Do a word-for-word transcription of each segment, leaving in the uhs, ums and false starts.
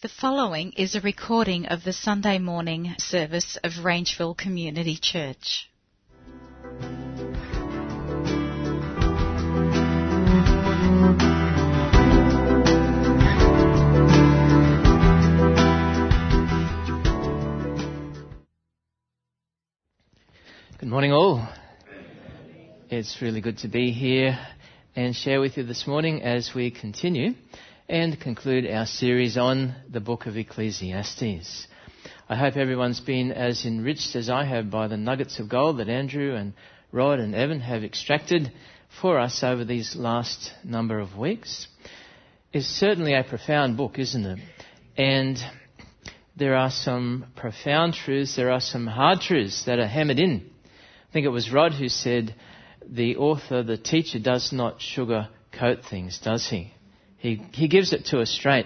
The following is a recording of the Sunday morning service of Rangeville Community Church. Good morning all. It's really good to be here and share with you this morning as we continue and conclude our series on the book of Ecclesiastes. I hope everyone's been as enriched as I have by the nuggets of gold that Andrew and Rod and Evan have extracted for us over these last number of weeks. It's certainly a profound book, isn't it? And there are some profound truths, there are some hard truths that are hammered in. I think it was Rod who said, the author, the teacher, does not sugarcoat things, does he? He he gives it to us straight.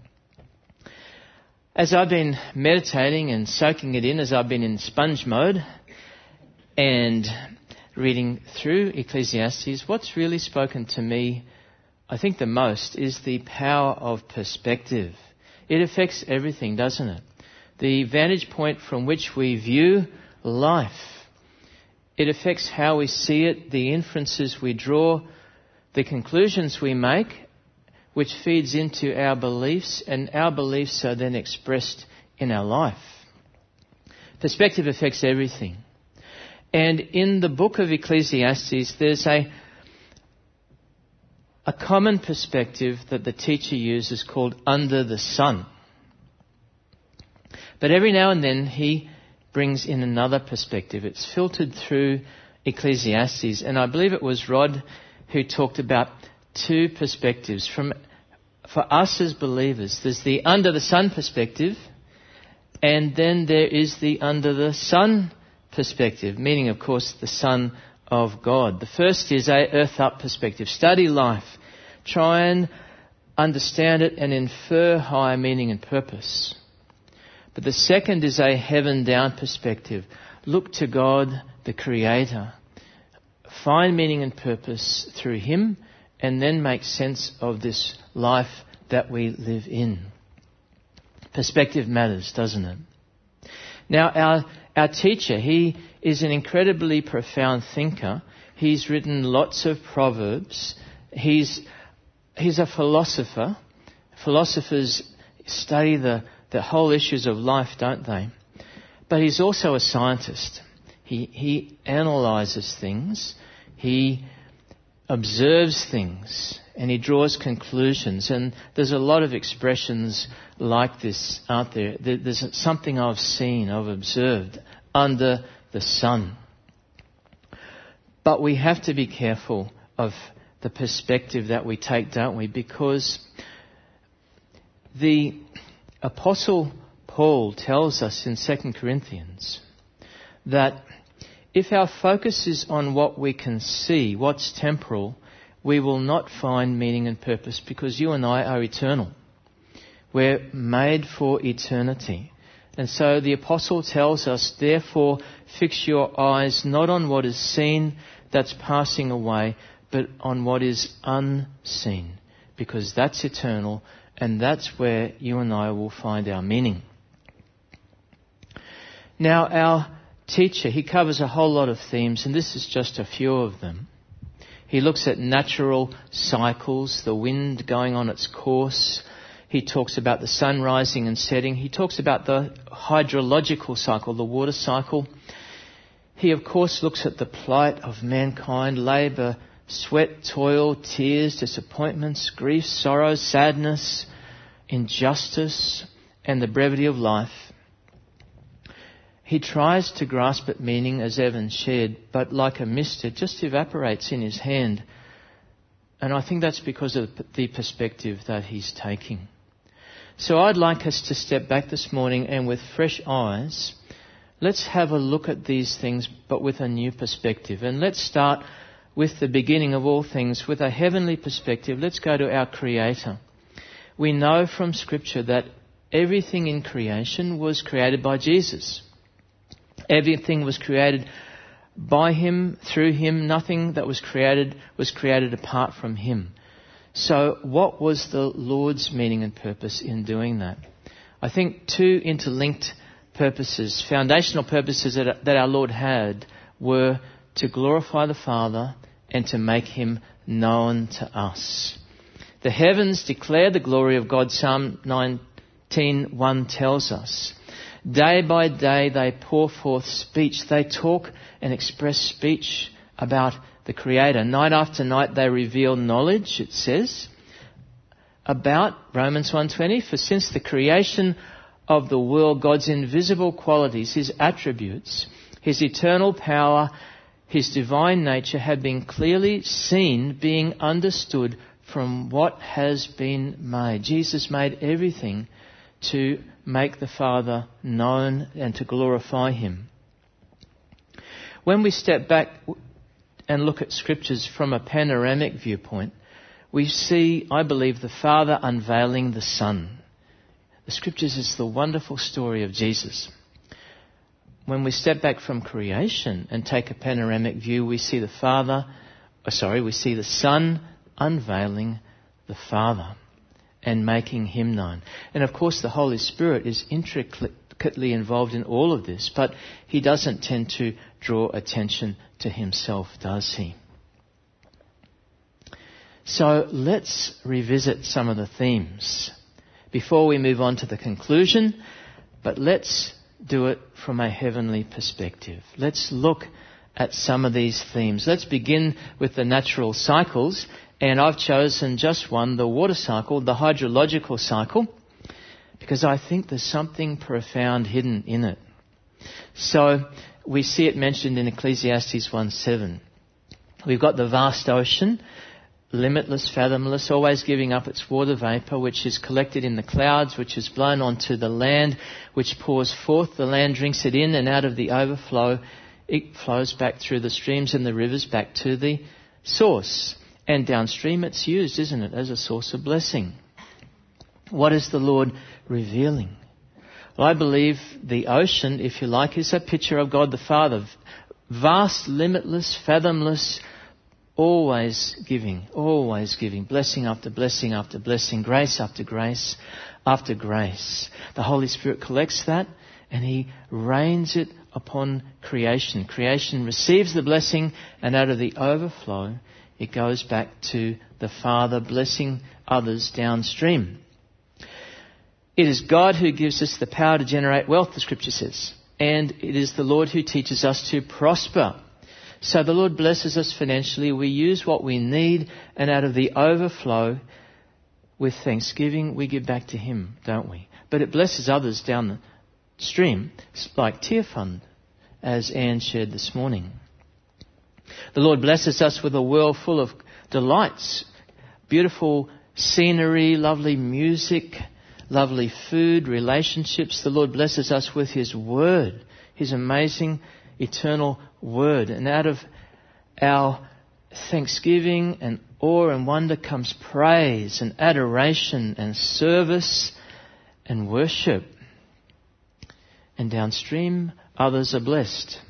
As I've been meditating and soaking it in, as I've been in sponge mode and reading through Ecclesiastes, what's really spoken to me, I think the most, is the power of perspective. It affects everything, doesn't it? The vantage point from which we view life. It affects how we see it, the inferences we draw, the conclusions we make, which feeds into our beliefs, and our beliefs are then expressed in our life. Perspective affects everything. And in the book of Ecclesiastes, there's a, a common perspective that the teacher uses called under the sun. But every now and then he brings in another perspective. It's filtered through Ecclesiastes, and I believe it was Rod who talked about two perspectives. From for us as believers, there's the under the sun perspective, and then there is the under the sun perspective, meaning, of course, the Son of God. The first is a earth up perspective. Study life, try and understand it and infer higher meaning and purpose. But the second is a heaven-down perspective. Look to God, the Creator. Find meaning and purpose through Him, and then make sense of this life that we live in. Perspective matters, doesn't it? Now, our, our teacher, he is an incredibly profound thinker. He's written lots of proverbs. He's, he's a philosopher. Philosophers study the The whole issues of life, don't they? But he's also a scientist. He he analyses things, he observes things, and he draws conclusions. And there's a lot of expressions like this out there. There's something I've seen, I've observed under the sun. But we have to be careful of the perspective that we take, don't we? Because the Apostle Paul tells us in Second Corinthians that if our focus is on what we can see, what's temporal, we will not find meaning and purpose, because you and I are eternal. We're made for eternity. And so the Apostle tells us, therefore, fix your eyes not on what is seen that's passing away, but on what is unseen, because that's eternal. And that's where you and I will find our meaning. Now, our teacher, he covers a whole lot of themes, and this is just a few of them. He looks at natural cycles, the wind going on its course. He talks about the sun rising and setting. He talks about the hydrological cycle, the water cycle. He, of course, looks at the plight of mankind, labour, sweat, toil, tears, disappointments, grief, sorrow, sadness, injustice, and the brevity of life. He tries to grasp at meaning, as Evan shared, but like a mist, it just evaporates in his hand. And I think that's because of the perspective that he's taking. So I'd like us to step back this morning, and with fresh eyes, let's have a look at these things, but with a new perspective. And let's start with the beginning of all things, with a heavenly perspective. Let's go to our Creator. We know from Scripture that everything in creation was created by Jesus. Everything was created by Him, through Him. Nothing that was created was created apart from Him. So what was the Lord's meaning and purpose in doing that? I think two interlinked purposes, foundational purposes that, that our Lord had were to glorify the Father and to make him known to us. The heavens declare the glory of God, Psalm nineteen one tells us. Day by day they pour forth speech. They talk and express speech about the Creator. Night after night they reveal knowledge, it says, about Romans one twenty. For since the creation of the world, God's invisible qualities, his attributes, his eternal power, his divine nature have been clearly seen, being understood from what has been made. Jesus made everything to make the Father known and to glorify him. When we step back and look at scriptures from a panoramic viewpoint, we see, I believe, the Father unveiling the Son. The scriptures is the wonderful story of Jesus. When we step back from creation and take a panoramic view, we see the Father, oh, sorry, we see the Son unveiling the Father and making him known. And of course the Holy Spirit is intricately involved in all of this, but he doesn't tend to draw attention to himself, does he? So let's revisit some of the themes before we move on to the conclusion, but let's do it from a heavenly perspective. Let's look at some of these themes. Let's begin with the natural cycles, and I've chosen just one, the water cycle, the hydrological cycle, because I think there's something profound hidden in it. So we see it mentioned in Ecclesiastes one seven. We've got the vast ocean, limitless, fathomless, always giving up its water vapour, which is collected in the clouds, which is blown onto the land, which pours forth. The land drinks it in, and out of the overflow, it flows back through the streams and the rivers back to the source. And downstream it's used, isn't it, as a source of blessing. What is the Lord revealing? Well, I believe the ocean, if you like, is a picture of God the Father. Vast, limitless, fathomless, always giving, always giving, blessing after blessing after blessing, grace after grace after grace. The Holy Spirit collects that and he rains it upon creation. Creation receives the blessing, and out of the overflow it goes back to the Father, blessing others downstream. It is God who gives us the power to generate wealth, the scripture says, and it is the Lord who teaches us to prosper. So the Lord blesses us financially. We use what we need, and out of the overflow, with thanksgiving, we give back to him, don't we? But it blesses others down the stream, like Tear Fund, as Anne shared this morning. The Lord blesses us with a world full of delights, beautiful scenery, lovely music, lovely food, relationships. The Lord blesses us with his word, his amazing eternal word. And out of our thanksgiving and awe and wonder comes praise and adoration and service and worship. And downstream, others are blessed.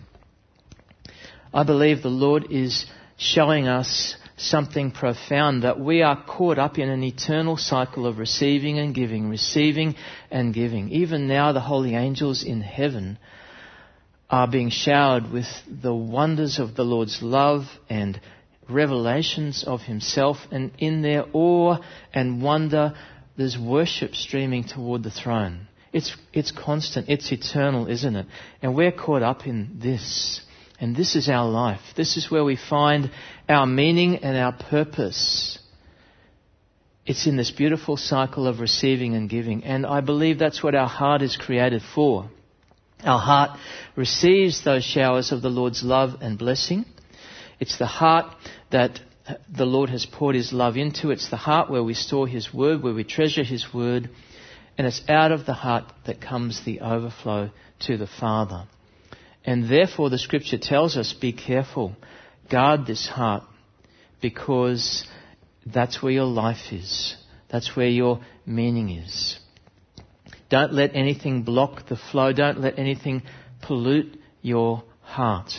I believe the Lord is showing us something profound, that we are caught up in an eternal cycle of receiving and giving, receiving and giving. Even now, the holy angels in heaven are being showered with the wonders of the Lord's love and revelations of himself, and in their awe and wonder, there's worship streaming toward the throne. It's, it's constant, it's eternal, isn't it? And we're caught up in this. And this is our life. This is where we find our meaning and our purpose. It's in this beautiful cycle of receiving and giving. And I believe that's what our heart is created for. Our heart receives those showers of the Lord's love and blessing. It's the heart that the Lord has poured his love into. It's the heart where we store his word, where we treasure his word. And it's out of the heart that comes the overflow to the Father. And therefore the scripture tells us, be careful, guard this heart, because that's where your life is. That's where your meaning is. Don't let anything block the flow. Don't let anything pollute your heart.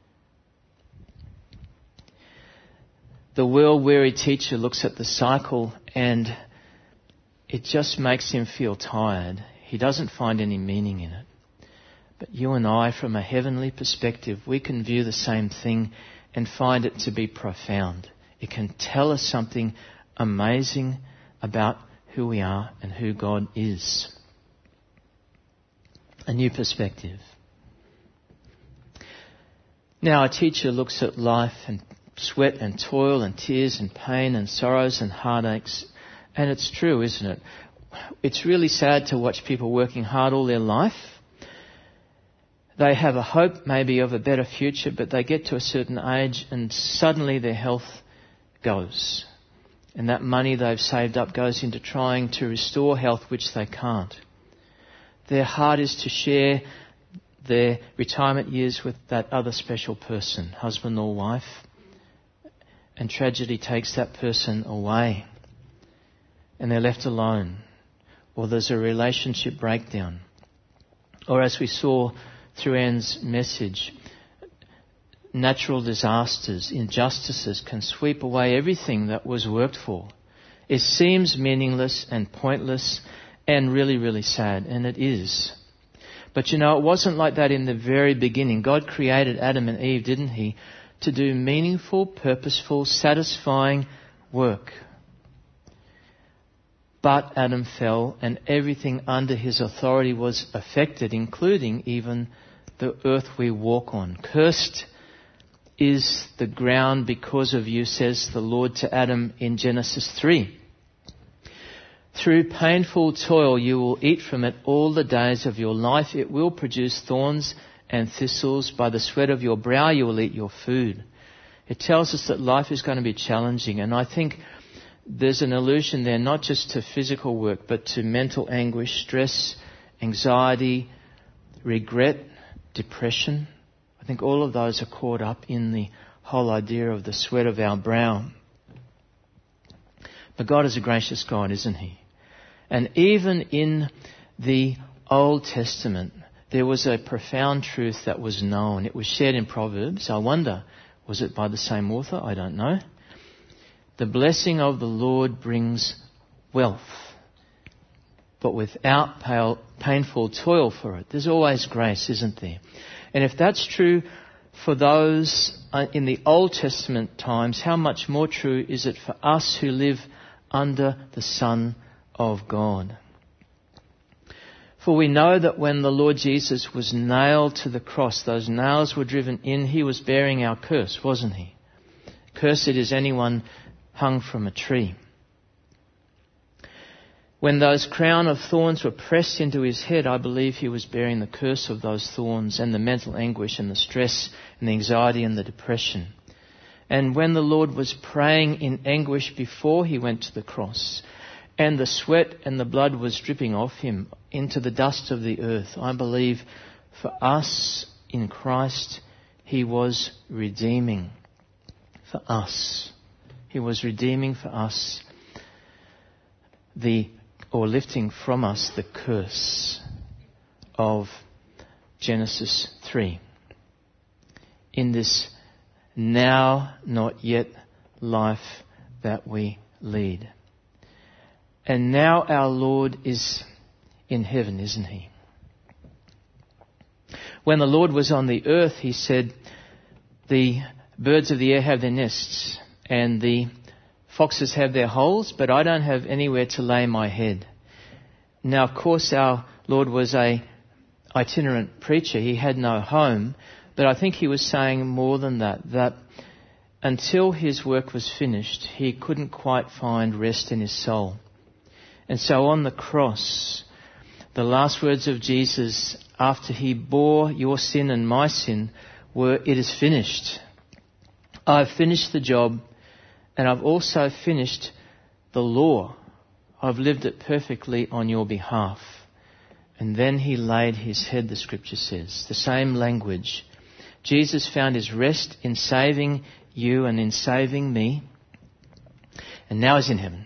The world-weary teacher looks at the cycle and it just makes him feel tired. He doesn't find any meaning in it. But you and I, from a heavenly perspective, we can view the same thing and find it to be profound. It can tell us something amazing about who we are and who God is. A new perspective. Now, a teacher looks at life and sweat and toil and tears and pain and sorrows and heartaches. And it's true, isn't it? It's really sad to watch people working hard all their life. They have a hope maybe of a better future, but they get to a certain age and suddenly their health goes. And that money they've saved up goes into trying to restore health, which they can't. Their heart is to share their retirement years with that other special person, husband or wife. And tragedy takes that person away. And they're left alone. Or there's a relationship breakdown. Or as we saw through Anne's message, natural disasters, injustices can sweep away everything that was worked for. It seems meaningless and pointless and really, really sad, and it is. But you know, it wasn't like that in the very beginning. God created Adam and Eve, didn't He, to do meaningful, purposeful, satisfying work. But Adam fell, and everything under his authority was affected, including even the earth we walk on. Cursed is the ground because of you, says the Lord to Adam in Genesis three. Through painful toil you will eat from it all the days of your life. It will produce thorns and thistles. By the sweat of your brow you will eat your food. It tells us that life is going to be challenging, and I think there's an allusion there not just to physical work, but to mental anguish, stress, anxiety, regret, depression. I think all of those are caught up in the whole idea of the sweat of our brow. But God is a gracious God, isn't He? And even in the Old Testament, there was a profound truth that was known. It was shared in Proverbs. I wonder, was it by the same author? I don't know. The blessing of the Lord brings wealth, but without painful toil for it. There's always grace, isn't there? And if that's true for those in the Old Testament times, how much more true is it for us who live under the Son of God? For we know that when the Lord Jesus was nailed to the cross, those nails were driven in, He was bearing our curse, wasn't He? Cursed is anyone hung from a tree. When those crown of thorns were pressed into His head, I believe He was bearing the curse of those thorns and the mental anguish and the stress and the anxiety and the depression. And when the Lord was praying in anguish before He went to the cross, and the sweat and the blood was dripping off Him into the dust of the earth, I believe for us in Christ, He was redeeming for us. He was redeeming for us the, or lifting from us the curse of Genesis three. In this now not yet life that we lead. And now our Lord is in heaven, isn't He? When the Lord was on the earth, He said, the birds of the air have their nests, and the foxes have their holes, but I don't have anywhere to lay my head. Now, of course, our Lord was a itinerant preacher. He had no home, but I think He was saying more than that, that until His work was finished, He couldn't quite find rest in His soul. And so on the cross, the last words of Jesus after He bore your sin and my sin were, "It is finished. I've finished the job, and I've also finished the law. I've lived it perfectly on your behalf." And then He laid His head, the Scripture says. The same language. Jesus found His rest in saving you and in saving me. And now He's in heaven.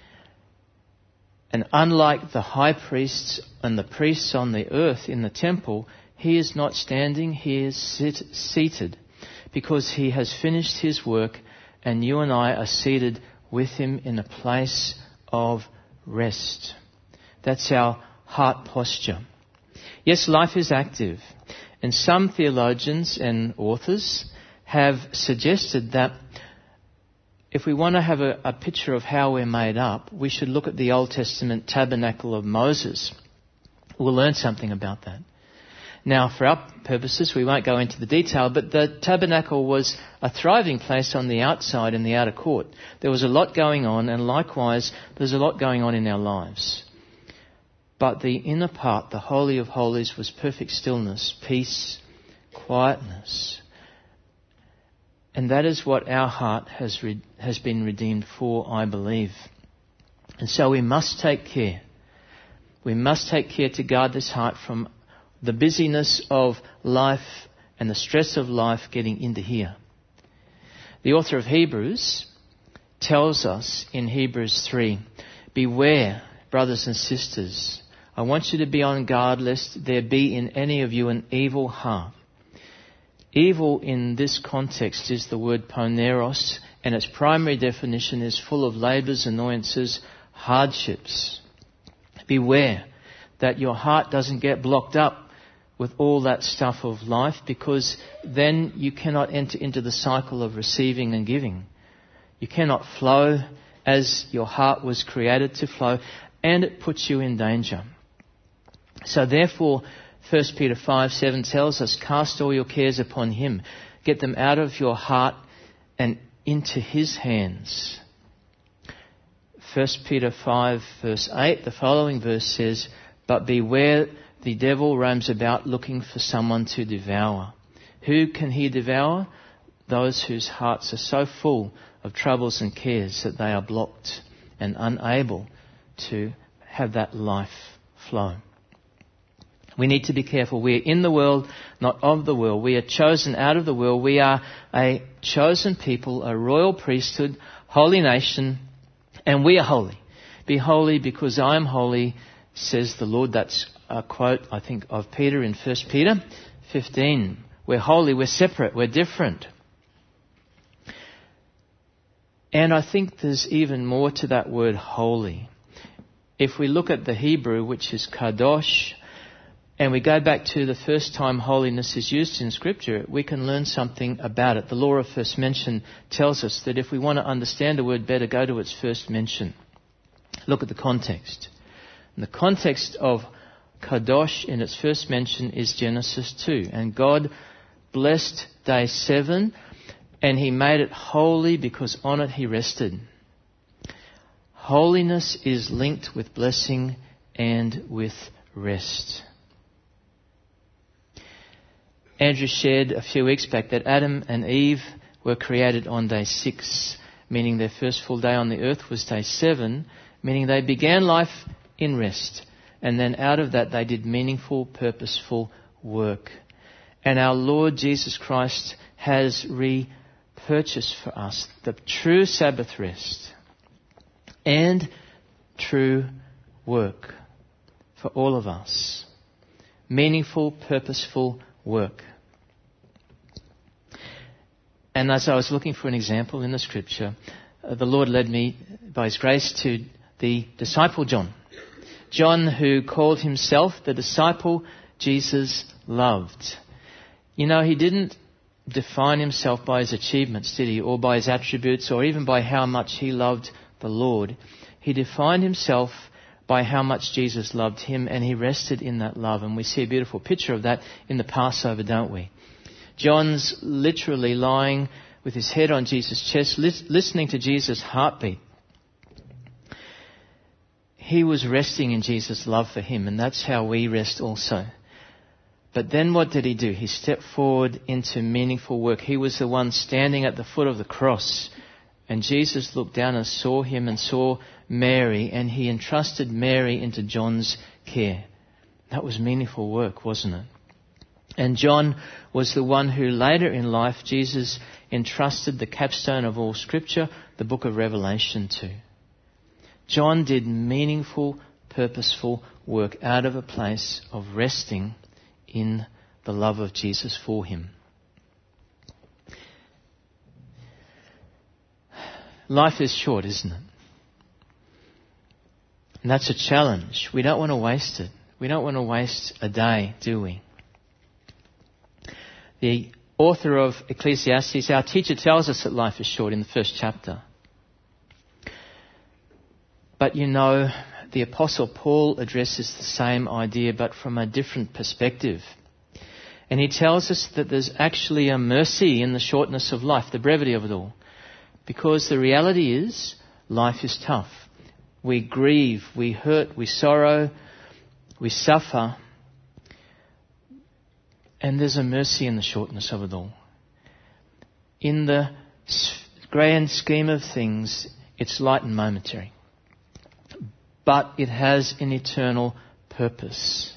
And unlike the high priests and the priests on the earth in the temple, He is not standing, He is sit, seated. Because He has finished His work, and you and I are seated with Him in a place of rest. That's our heart posture. Yes, life is active. And some theologians and authors have suggested that if we want to have a, a picture of how we're made up, we should look at the Old Testament tabernacle of Moses. We'll learn something about that. Now, for our purposes, we won't go into the detail, but the tabernacle was a thriving place on the outside in the outer court. There was a lot going on, and likewise, there's a lot going on in our lives. But the inner part, the Holy of Holies, was perfect stillness, peace, quietness. And that is what our heart has re- has been redeemed for, I believe. And so we must take care. We must take care to guard this heart from the busyness of life and the stress of life getting into here. The author of Hebrews tells us in Hebrews three, beware, brothers and sisters. I want you to be on guard lest there be in any of you an evil heart. Evil in this context is the word poneros, and its primary definition is full of labours, annoyances, hardships. Beware that your heart doesn't get blocked up with all that stuff of life, because then you cannot enter into the cycle of receiving and giving. You cannot flow as your heart was created to flow, and it puts you in danger. So therefore, First Peter five seven tells us, cast all your cares upon him. Get them out of your heart and into his hands. First Peter five verse eight, the following verse says, but beware, the devil roams about looking for someone to devour. Who can he devour? Those whose hearts are so full of troubles and cares that they are blocked and unable to have that life flow. We need to be careful. We are in the world, not of the world. We are chosen out of the world. We are a chosen people, a royal priesthood, holy nation, and we are holy. Be holy because I am holy, says the Lord. That's a quote, I think, of Peter in First Peter fifteen. We're holy, we're separate, we're different. And I think there's even more to that word holy. If we look at the Hebrew, which is kadosh, and we go back to the first time holiness is used in Scripture, we can learn something about it. The law of first mention tells us that if we want to understand a word better, go to its first mention. Look at the context. And the context of kadosh in its first mention is Genesis two. And God blessed day seven, and he made it holy because on it he rested. Holiness is linked with blessing and with rest. Andrew shared a few weeks back that Adam and Eve were created on day six, meaning their first full day on the earth was day seven, meaning they began life in rest. And then out of that they did meaningful, purposeful work. And our Lord Jesus Christ has repurchased for us the true Sabbath rest and true work for all of us. Meaningful, purposeful work. And as I was looking for an example in the Scripture, uh, the Lord led me by His grace to the disciple John. John, who called himself the disciple Jesus loved. You know, he didn't define himself by his achievements, did he? Or by his attributes, or even by how much he loved the Lord. He defined himself by how much Jesus loved him, and he rested in that love. And we see a beautiful picture of that in the Passover, don't we? John's literally lying with his head on Jesus' chest, lis- listening to Jesus' heartbeat. He was resting in Jesus' love for him, and that's how we rest also. But then what did he do? He stepped forward into meaningful work. He was the one standing at the foot of the cross, and Jesus looked down and saw him and saw Mary, and he entrusted Mary into John's care. That was meaningful work, wasn't it? And John was the one who later in life Jesus entrusted the capstone of all Scripture, the book of Revelation, to. John did meaningful, purposeful work out of a place of resting in the love of Jesus for him. Life is short, isn't it? And that's a challenge. We don't want to waste it. We don't want to waste a day, do we? The author of Ecclesiastes, our teacher, tells us that life is short in the first chapter. But you know, the Apostle Paul addresses the same idea but from a different perspective. And he tells us that there's actually a mercy in the shortness of life, the brevity of it all. Because the reality is, life is tough. We grieve, we hurt, we sorrow, we suffer. And there's a mercy in the shortness of it all. In the grand scheme of things, it's light and momentary. But it has an eternal purpose.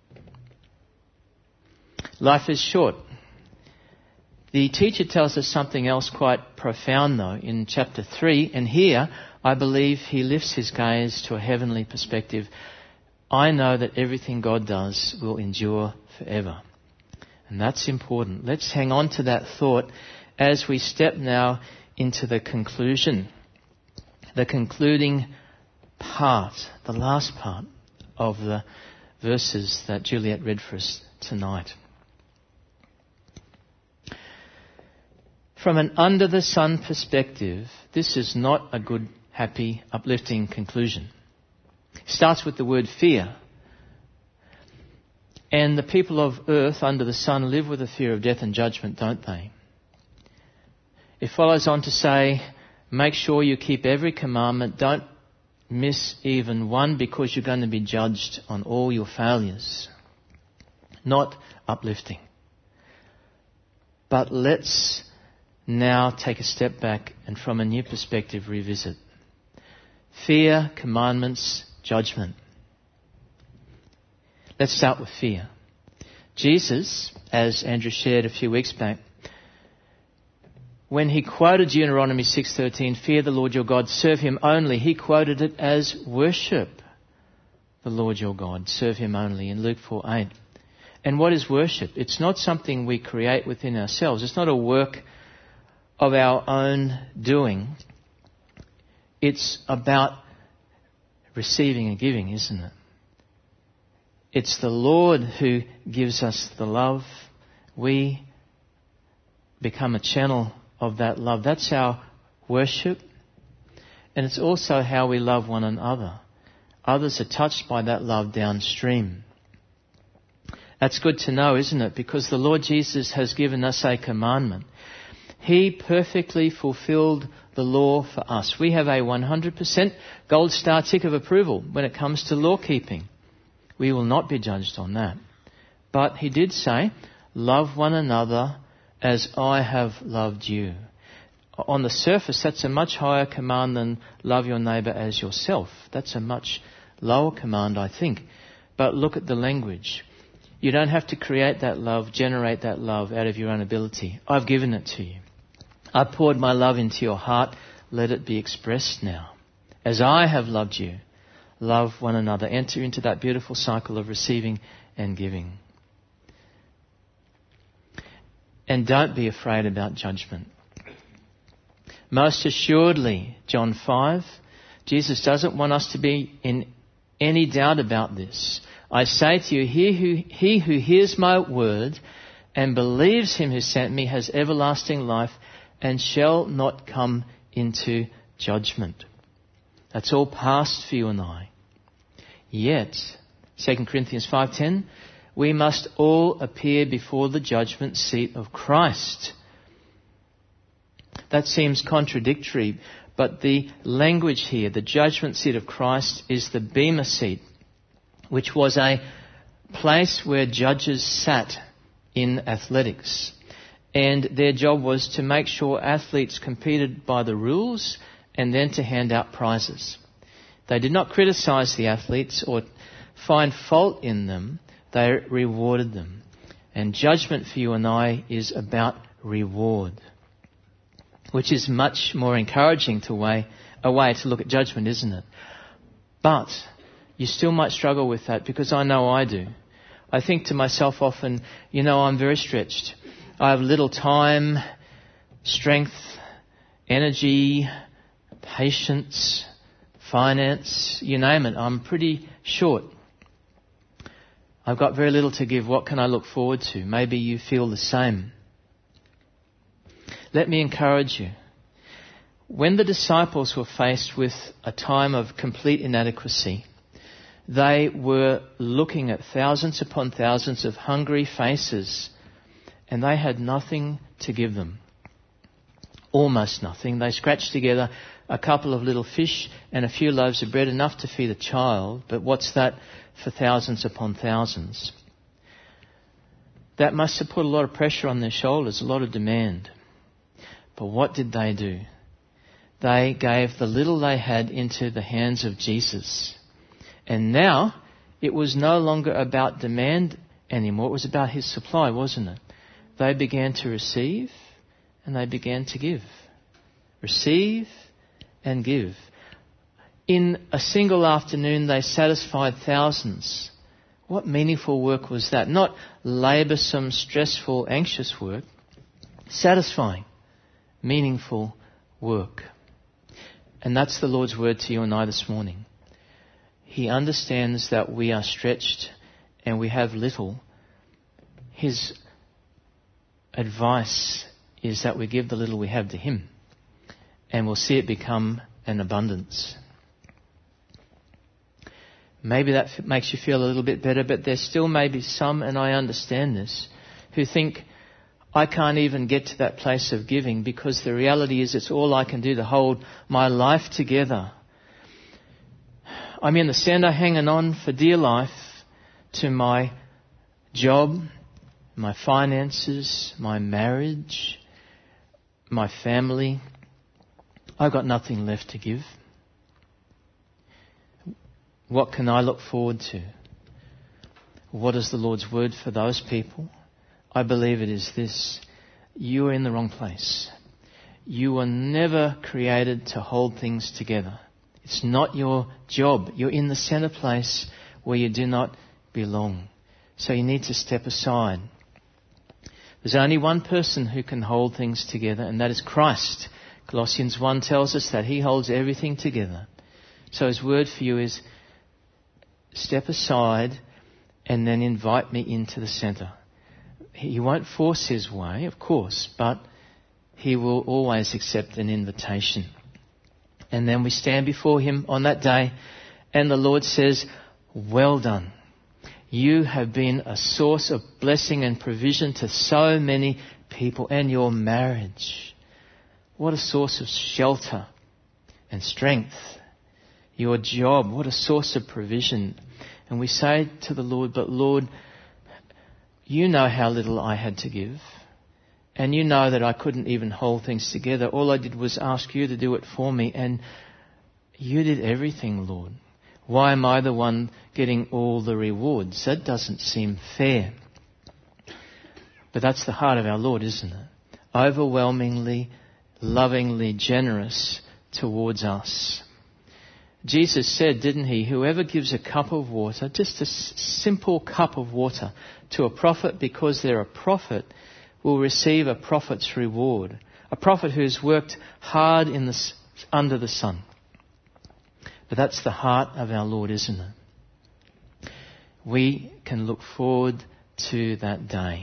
Life is short. The teacher tells us something else quite profound, though, in chapter three. And here, I believe he lifts his gaze to a heavenly perspective. I know that everything God does will endure forever. And that's important. Let's hang on to that thought as we step now into the conclusion. The concluding part, the last part of the verses that Juliet read for us tonight. From an under-the-sun perspective, this is not a good, happy, uplifting conclusion. It starts with the word fear. And the people of earth under the sun live with the fear of death and judgment, don't they? It follows on to say, make sure you keep every commandment. Don't miss even one, because you're going to be judged on all your failures. Not uplifting. But let's now take a step back and from a new perspective revisit. Fear, commandments, judgment. Let's start with fear. Jesus, as Andrew shared a few weeks back, when he quoted Deuteronomy six thirteen, fear the Lord your God, serve him only, he quoted it as worship the Lord your God, serve him only in Luke four eight. And what is worship? It's not something we create within ourselves. It's not a work of our own doing. It's about receiving and giving, isn't it? It's the Lord who gives us the love. We become a channel of that love. That's our worship. And it's also how we love one another. Others are touched by that love downstream. That's good to know, isn't it? Because the Lord Jesus has given us a commandment. He perfectly fulfilled the law for us. We have a one hundred percent gold star tick of approval when it comes to law keeping. We will not be judged on that. But he did say, love one another as I have loved you. On the surface, that's a much higher command than love your neighbour as yourself. That's a much lower command, I think. But look at the language. You don't have to create that love, generate that love out of your own ability. I've given it to you. I poured my love into your heart. Let it be expressed now. As I have loved you, love one another. Enter into that beautiful cycle of receiving and giving. And don't be afraid about judgment. Most assuredly, John five, Jesus doesn't want us to be in any doubt about this. I say to you, he who, he who hears my word and believes him who sent me has everlasting life and shall not come into judgment. That's all past for you and I. Yet, Second Corinthians five ten, we must all appear before the judgment seat of Christ. That seems contradictory, but the language here, the judgment seat of Christ, is the bema seat, which was a place where judges sat in athletics. And their job was to make sure athletes competed by the rules and then to hand out prizes. They did not criticize the athletes or find fault in them. They rewarded them. And judgment for you and I is about reward, which is much more encouraging to way, a way to look at judgment, isn't it? But you still might struggle with that, because I know I do. I think to myself often, you know, I'm very stretched. I have little time, strength, energy, patience, finance, you name it. I'm pretty short. I've got very little to give. What can I look forward to? Maybe you feel the same. Let me encourage you. When the disciples were faced with a time of complete inadequacy, they were looking at thousands upon thousands of hungry faces, and they had nothing to give them. Almost nothing. They scratched together a couple of little fish and a few loaves of bread, enough to feed a child, but what's that for thousands upon thousands? That must have put a lot of pressure on their shoulders, a lot of demand. But what did they do? They gave the little they had into the hands of Jesus. And now it was no longer about demand anymore. It was about his supply, wasn't it? They began to receive and they began to give. Receive and give. In a single afternoon, they satisfied thousands. What meaningful work was that? Not laboursome, stressful, anxious work. Satisfying, meaningful work. And that's the Lord's word to you and I this morning. He understands that we are stretched and we have little. His advice is that we give the little we have to him, and we'll see it become an abundance. Maybe that f- makes you feel a little bit better, but there still may be some, and I understand this, who think, I can't even get to that place of giving because the reality is it's all I can do to hold my life together. I'm in the centre, hanging on for dear life to my job, my finances, my marriage, my family. I've got nothing left to give. What can I look forward to? What is the Lord's word for those people? I believe it is this. You are in the wrong place. You were never created to hold things together. It's not your job. You're in the centre place where you do not belong. So you need to step aside. There's only one person who can hold things together, and that is Christ. Colossians one tells us that he holds everything together. So his word for you is step aside and then invite me into the centre. He won't force his way, of course, but he will always accept an invitation. And then we stand before him on that day and the Lord says, well done. You have been a source of blessing and provision to so many people, and your marriage. What a source of shelter and strength. Your job, what a source of provision. And we say to the Lord, but Lord, you know how little I had to give. And you know that I couldn't even hold things together. All I did was ask you to do it for me. And you did everything, Lord. Why am I the one getting all the rewards? That doesn't seem fair. But that's the heart of our Lord, isn't it? Overwhelmingly, lovingly generous towards us. Jesus said, didn't he, whoever gives a cup of water, just a s- simple cup of water, to a prophet because they're a prophet, will receive a prophet's reward. A prophet who's worked hard in the, s- under the sun. But that's the heart of our Lord, isn't it? We can look forward to that day.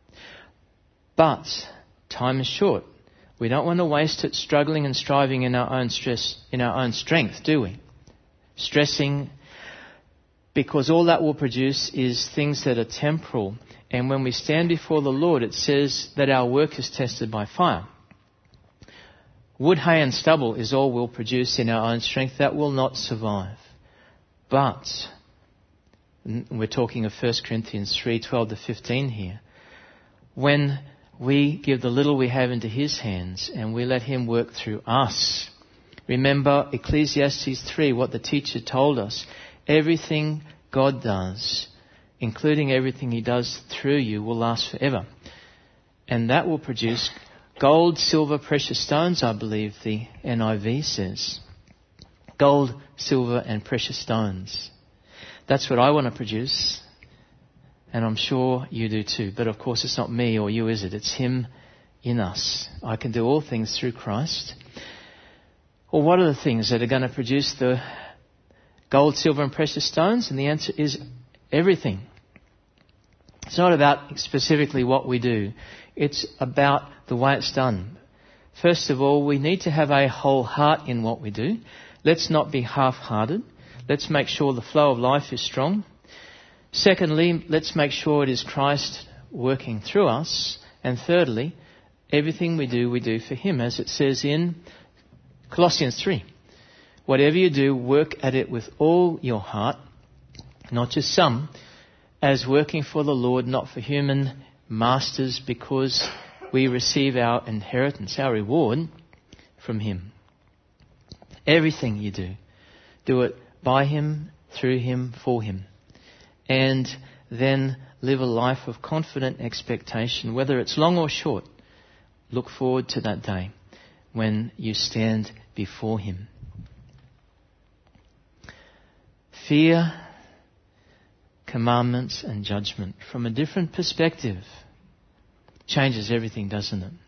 But time is short. We don't want to waste it struggling and striving in our own stress, in our own strength, do we? Stressing, because all that will produce is things that are temporal. And when we stand before the Lord, it says that our work is tested by fire. Wood, hay and stubble is all we'll produce in our own strength. That will not survive. But, we're talking of First Corinthians three, twelve to fifteen here. When we give the little we have into his hands and we let him work through us. Remember Ecclesiastes three, what the teacher told us. Everything God does, including everything he does through you, will last forever. And that will produce gold, silver, precious stones, I believe the N I V says. Gold, silver and precious stones. That's what I want to produce. And I'm sure you do too. But of course it's not me or you, is it? It's him in us. I can do all things through Christ. Well, what are the things that are going to produce the gold, silver and precious stones? And the answer is everything. It's not about specifically what we do. It's about the way it's done. First of all, we need to have a whole heart in what we do. Let's not be half-hearted. Let's make sure the flow of life is strong. Secondly, let's make sure it is Christ working through us. And thirdly, everything we do, we do for Him, as it says in Colossians three. Whatever you do, work at it with all your heart, not just some, as working for the Lord, not for human masters, because we receive our inheritance, our reward, from Him. Everything you do, do it by Him, through Him, for Him. And then live a life of confident expectation, whether it's long or short. Look forward to that day when you stand before Him. Fear, commandments and judgment from a different perspective changes everything, doesn't it?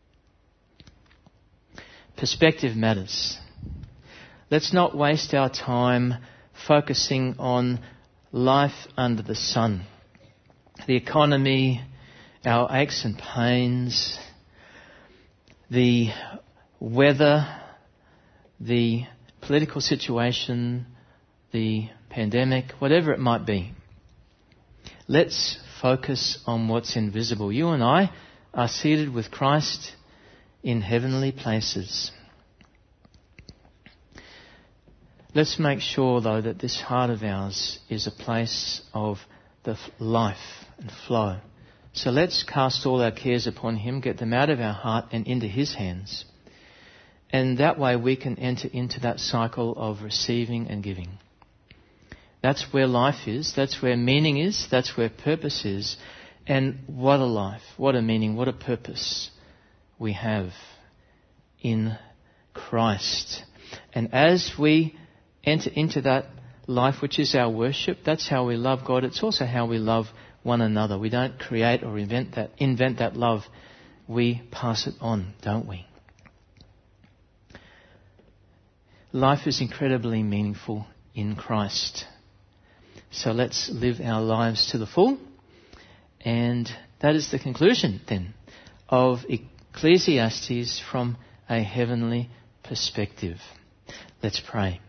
Perspective matters. Let's not waste our time focusing on life under the sun, the economy, our aches and pains, the weather, the political situation, the pandemic, whatever it might be. Let's focus on what's invisible. You and I are seated with Christ in heavenly places. Let's make sure, though, that this heart of ours is a place of the life and flow. So let's cast all our cares upon Him, get them out of our heart and into His hands. And that way we can enter into that cycle of receiving and giving. That's where life is. That's where meaning is. That's where purpose is. And what a life, what a meaning, what a purpose we have in Christ. And as we enter into that life, which is our worship, that's how we love God. It's also how we love one another. We don't create or invent that, invent that love. We pass it on, don't we? Life is incredibly meaningful in Christ. So let's live our lives to the full. And that is the conclusion then of Ecclesiastes from a heavenly perspective. Let's pray.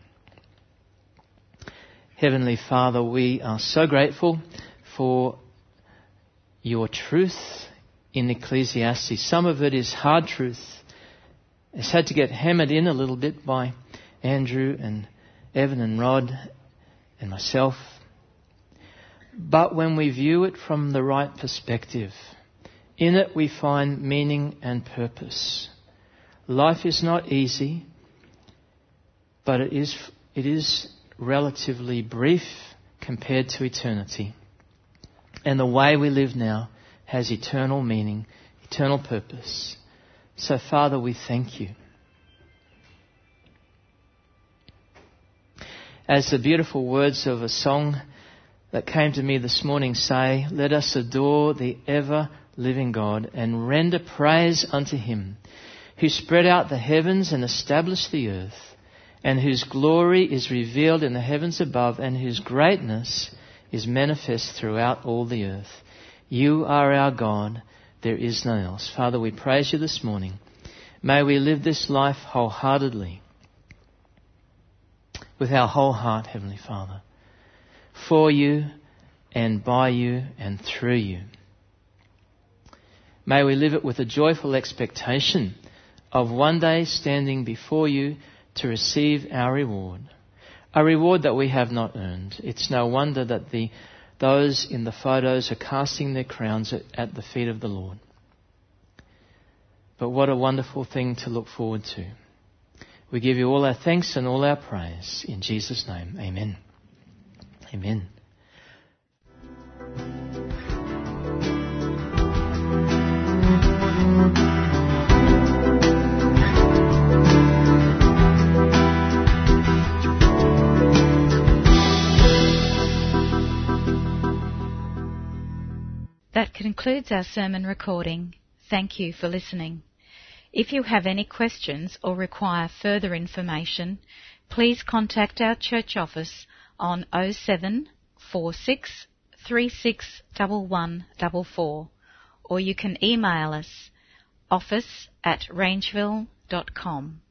Heavenly Father, we are so grateful for your truth in Ecclesiastes. Some of it is hard truth. It's had to get hammered in a little bit by Andrew and Evan and Rod and myself. But when we view it from the right perspective, in it we find meaning and purpose. Life is not easy, but it is, it is relatively brief compared to eternity. And the way we live now has eternal meaning, eternal purpose. So, Father, we thank you. As the beautiful words of a song that came to me this morning say, let us adore the ever-living God and render praise unto Him, who spread out the heavens and established the earth, and whose glory is revealed in the heavens above, and whose greatness is manifest throughout all the earth. You are our God, there is none else. Father, we praise you this morning. May we live this life wholeheartedly, with our whole heart, Heavenly Father, for you and by you and through you. May we live it with a joyful expectation of one day standing before you to receive our reward, a reward that we have not earned. It's no wonder that the those in the photos are casting their crowns at, at the feet of the Lord. But what a wonderful thing to look forward to. We give you all our thanks and all our praise. In Jesus' name, amen. Amen. That concludes our sermon recording. Thank you for listening. If you have any questions or require further information, please contact our church office on oh seven four six three six one one four four, or you can email us office at rangeville dot com.